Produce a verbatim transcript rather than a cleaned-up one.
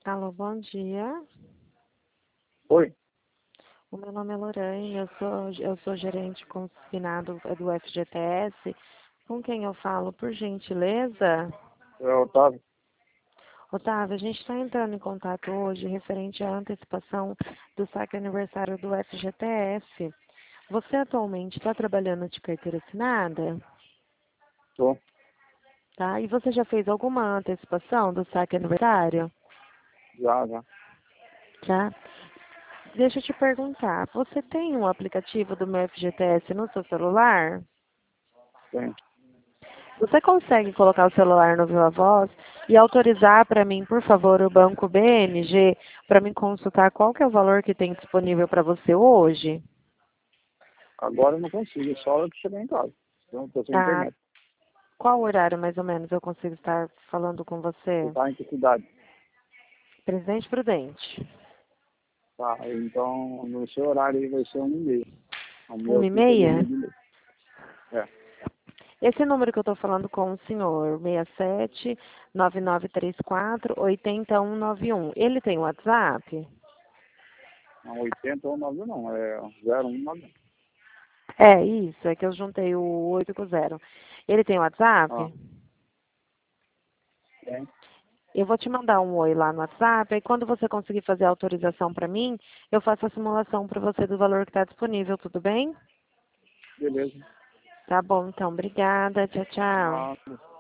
Alô, bom dia. Oi, O meu nome é Lorraine, eu sou, eu sou gerente consignado do F G T S. Com quem eu falo, por gentileza? é o Otávio. Otávio, a gente está entrando em contato hoje referente à antecipação do saque aniversário do F G T S. Você atualmente está trabalhando de carteira assinada? Tô. Tá? E você já fez alguma antecipação do saque aniversário? Já, já. Já? Deixa eu te perguntar, você tem um aplicativo do meu F G T S no seu celular? Tem. Você consegue colocar o celular no Viva Voz e autorizar para mim, por favor, o banco B M G para mim consultar qual que é o valor que tem disponível para você hoje? Agora eu não consigo, só hora que chegar em casa. Então, tô sem Tá. internet. Qual horário mais ou menos eu consigo estar falando com Você você? tá em que cidade? Presidente Prudente. Tá, então no seu horário aí vai ser um e meia. O meu Uma e aqui seria meio meia? de meia. É, Esse número que eu estou falando com o senhor, seis sete nove nove três quatro oito um nove um, ele tem WhatsApp? não, oitenta ou nove não, é zero um nove. É, isso, é que eu juntei o oito com o zero. Ele tem Ah, WhatsApp? tem. Eu vou te mandar um oi lá no WhatsApp, e quando você conseguir fazer a autorização para mim, eu faço a simulação para você do valor que está disponível, tudo bem? Beleza. Tá bom, então, obrigada, tchau, tchau. Ah,